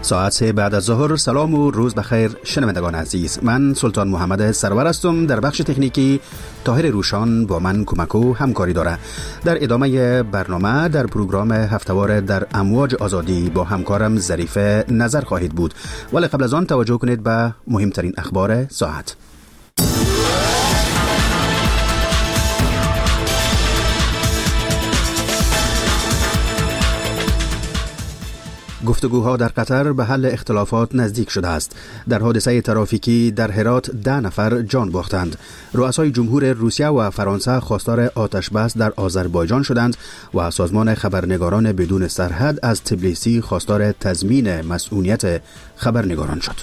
ساعت 3 بعد از ظهر. سلام و روز بخیر شنوندگان عزیز. من سلطان محمد سرور هستم. در بخش تکنیکی طاهر روشان با من کمک و همکاری داره. در ادامه برنامه در پروگرام هفتهوار در امواج آزادی با همکارم ظریف نظر خواهید بود، ولی قبل از آن توجه کنید به مهمترین اخبار ساعت. گفتگوها در قطر به حل اختلافات نزدیک شده است. در حادثه ترافیکی در هرات 10 نفر جان باختند. رؤسای جمهور روسیه و فرانسه خواستار آتش بس در آذربایجان شدند و سازمان خبرنگاران بدون سرحد از تبلیسی خواستار تضمین مسئولیت خبرنگاران شد.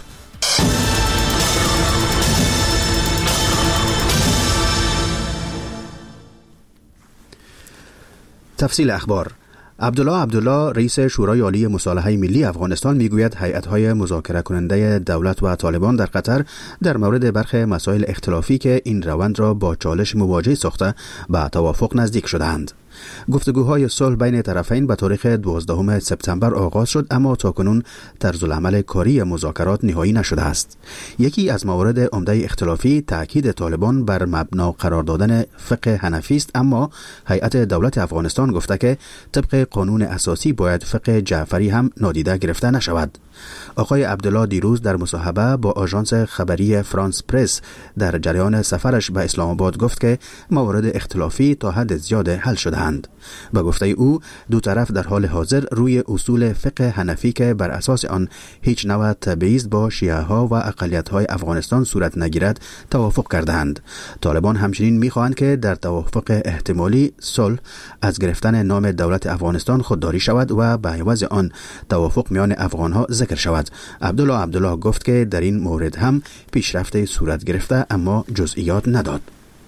تفصیل اخبار. عبدالله رئیس شورای عالی مصالحه ملی افغانستان میگوید هیئت‌های مذاکره کننده دولت و طالبان در قطر در مورد برخی مسائل اختلافی که این روند را با چالش مواجه ساخته به توافق نزدیک شدند. گفتگوهای صلح بین طرفین به تاریخ 12 سپتامبر آغاز شد، اما تاکنون طرز العمل کاری مذاکرات نهایی نشده است. یکی از موارد عمده اختلافی تاکید طالبان بر مبنا قرار دادن فقه حنفی است، اما هیئت دولت افغانستان گفته که طبق قانون اساسی باید فقه جعفری هم نادیده گرفته نشود. آقای عبدالله دیروز در مصاحبه با آژانس خبری فرانس پرس در جریان سفرش به اسلام آباد گفت که موارد اختلافی تا حد زیاد حل شده‌اند. به گفته او دو طرف در حال حاضر روی اصول فقه حنفی که بر اساس آن هیچ نوع تبعیض با شیعه ها و اقلیت های افغانستان صورت نگیرد توافق کردند. طالبان همچنین می‌خواهند که در توافق احتمالی صلح از گرفتن نام دولت افغانستان خودداری شود و به عوض آن توافق میان افغان‌ها ذکر شود. عبدالله گفت که در این مورد هم پیشرفت صورت گرفته، اما جزئیات نداد.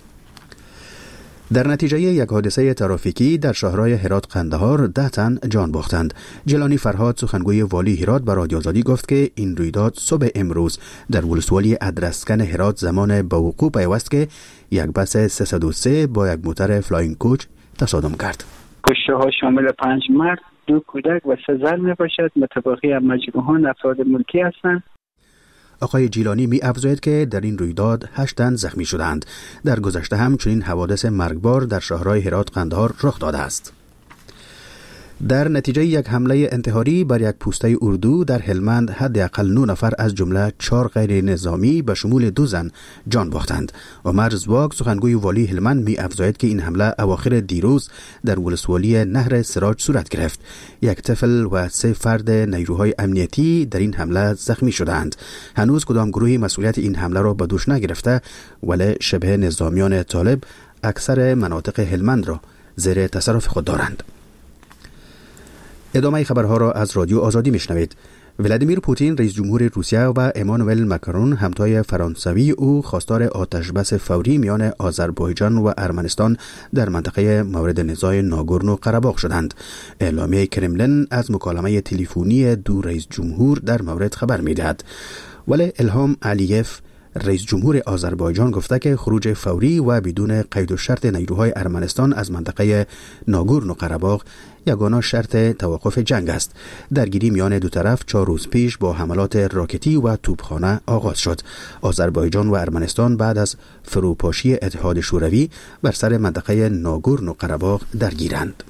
در نتیجه یک حادثه ترافیکی در شهرهای هرات قندهار 10 تن جان باختند. جیلانی فرهاد سخنگوی والی هرات به رادیو آزادی گفت که این رویداد صبح امروز در ولسوالی ادرسکن هرات زمان به وقوع پیوست که یک بس 303 با یک موتر فلاینگ کوچ تصادم کرد. کشته ها شامل 5 مرد، 2 کودک و 3 زن می باشد. متبقی مجروحان افراد ملکی هستند. آقای جیلانی می افزاید که در این رویداد 8 تن زخمی شدند. در گذشته هم چنین حوادث مرگبار در شهرهای هرات قندهار رخ داده است. در نتیجه یک حمله انتحاری بر یک پوسته اردو در هلمند حداقل 9 نفر از جمله 4 غیر نظامی به شمول 2 زن جان باختند. عمر زواگ سخنگوی والی هلمند می افزاید که این حمله اواخر دیروز در ولسوالی نهر سراج صورت گرفت. یک طفل و 3 فرد نیروهای امنیتی در این حمله زخمی شدند. هنوز کدام گروهی مسئولیت این حمله را به دوش نگرفته، ولی شبه نظامیان طالب اکثر مناطق هلمند را زیر تصرف خود دارند. ادامه خبرها را از رادیو آزادی میشنوید. ولادیمیر پوتین رئیس جمهور روسیه و امانوئل ماکرون همتای فرانسوی او خواستار آتش بس فوری میان آذربایجان و ارمنستان در منطقه مورد نزاع ناگورنو قره‌باغ شدند. اعلامیه کرملین از مکالمه تلفنی دو رئیس جمهور در مورد خبر میدهد. ولی الهام علیف رئیس جمهور آذربایجان گفته که خروج فوری و بدون قید و شرط نیروهای ارمنستان از منطقه ناگورنو قره‌باغ یگانه شرط توقف جنگ است. درگیری میان دو طرف 4 روز پیش با حملات راکتی و توپخانه آغاز شد. آذربایجان و ارمنستان بعد از فروپاشی اتحاد شوروی بر سر منطقه ناگورنو قره‌باغ درگیرند.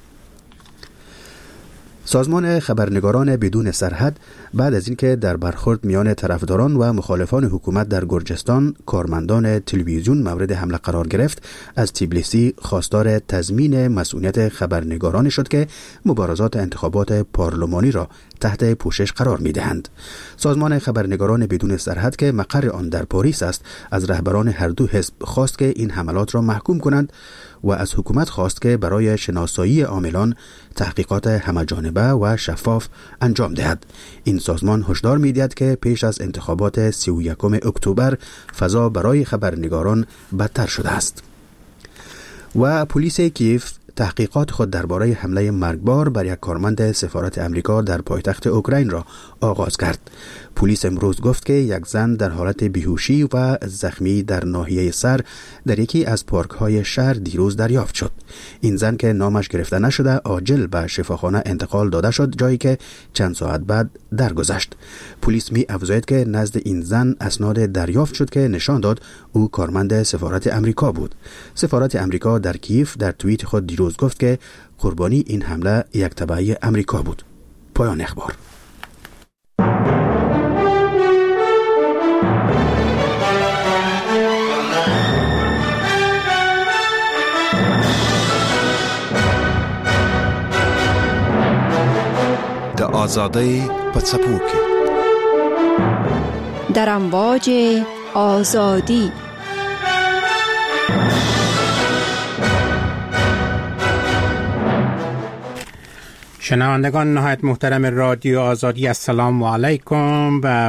سازمان خبرنگاران بدون سرحد بعد از اینکه در برخورد میان طرفداران و مخالفان حکومت در گرجستان کارمندان تلویزیون مورد حمله قرار گرفت، از تبلیسی خواستار تضمین مسئولیت خبرنگاران شد که مبارزات انتخابات پارلمانی را تحت پوشش قرار می‌دهند. سازمان خبرنگاران بدون سرحد که مقر آن در پاریس است، از رهبران هر دو حزب خواست که این حملات را محکوم کنند و از حکومت خواست که برای شناسایی عاملان تحقیقات همه‌جانبه و شفاف انجام دهد. این سازمان هشدار می‌دهد که پیش از انتخابات 31 اکتبر فضا برای خبرنگاران بدتر شده است. و پلیس کیف تحقیقات خود درباره حمله مرگبار بر یک کارمند سفارت امریکا در پایتخت اوکراین را آغاز کرد. پلیس امروز گفت که یک زن در حالت بیهوشی و زخمی در ناحیه سر در یکی از پارک‌های شهر دیروز دریافت شد. این زن که نامش گرفته نشده عاجل به شفاخانه انتقال داده شد، جایی که چند ساعت بعد درگذشت. پلیس می افزاید که نزد این زن اسناد دریافت شد که نشان داد او کارمند سفارت امریکا بود. سفارت امریکا در کیف در توییت خود دیروز گفت که قربانی این حمله یک تبعی امریکا بود. پایان اخبار. د آزادی په څپو کې در امواج آزادی. شنوندگان نهایت محترم رادیو آزادی، السلام علیکم و